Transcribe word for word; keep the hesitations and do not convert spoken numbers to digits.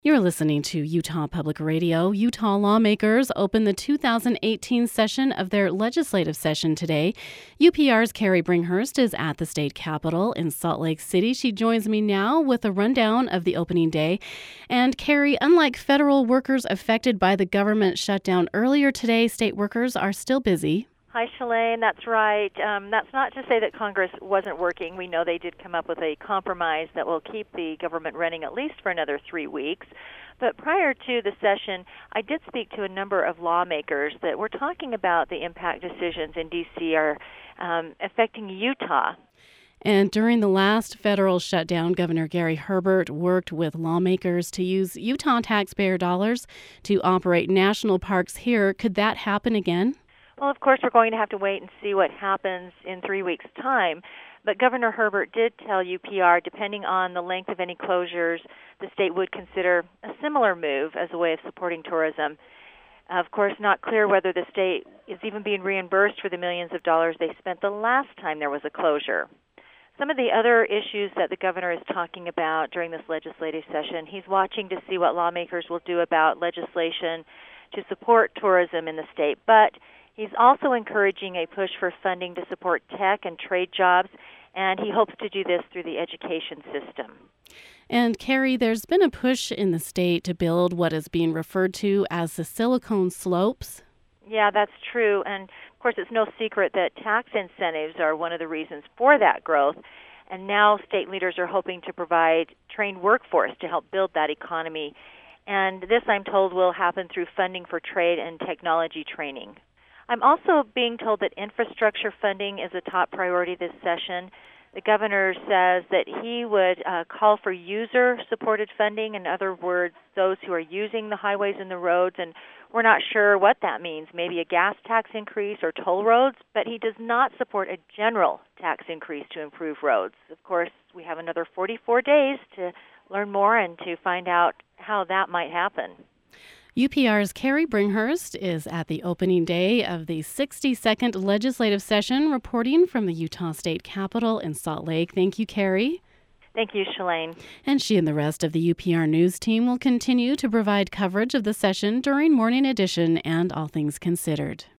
You're listening to Utah Public Radio. Utah lawmakers open the two thousand eighteen session of their legislative session today. U P R's Carrie Bringhurst is at the state capitol in Salt Lake City. She joins me now with a rundown of the opening day. And Carrie, unlike federal workers affected by the government shutdown earlier today, state workers are still busy. Hi, Shalane. That's right. Um, that's not to say that Congress wasn't working. We know they did come up with a compromise that will keep the government running at least for another three weeks. But prior to the session, I did speak to a number of lawmakers that were talking about the impact decisions in D C are um, affecting Utah. And during the last federal shutdown, Governor Gary Herbert worked with lawmakers to use Utah taxpayer dollars to operate national parks here. Could that happen again? Well, of course, we're going to have to wait and see what happens in three weeks' time. But Governor Herbert did tell U P R, depending on the length of any closures, the state would consider a similar move as a way of supporting tourism. Of course, not clear whether the state is even being reimbursed for the millions of dollars they spent the last time there was a closure. Some of the other issues that the governor is talking about during this legislative session, he's watching to see what lawmakers will do about legislation to support tourism in the state. But he's also encouraging a push for funding to support tech and trade jobs, and he hopes to do this through the education system. And Carrie, there's been a push in the state to build what is being referred to as the Silicon Slopes. Yeah, that's true. And of course, it's no secret that tax incentives are one of the reasons for that growth. And now state leaders are hoping to provide trained workforce to help build that economy. And this, I'm told, will happen through funding for trade and technology training. I'm also being told that infrastructure funding is a top priority this session. The governor says that he would uh, call for user-supported funding, in other words, those who are using the highways and the roads, and we're not sure what that means, maybe a gas tax increase or toll roads, but he does not support a general tax increase to improve roads. Of course, we have another forty-four days to learn more and to find out how that might happen. U P R's Carrie Bringhurst is at the opening day of the sixty-second legislative session, reporting from the Utah State Capitol in Salt Lake. Thank you, Carrie. Thank you, Shalane. And she and the rest of the U P R News team will continue to provide coverage of the session during Morning Edition and All Things Considered.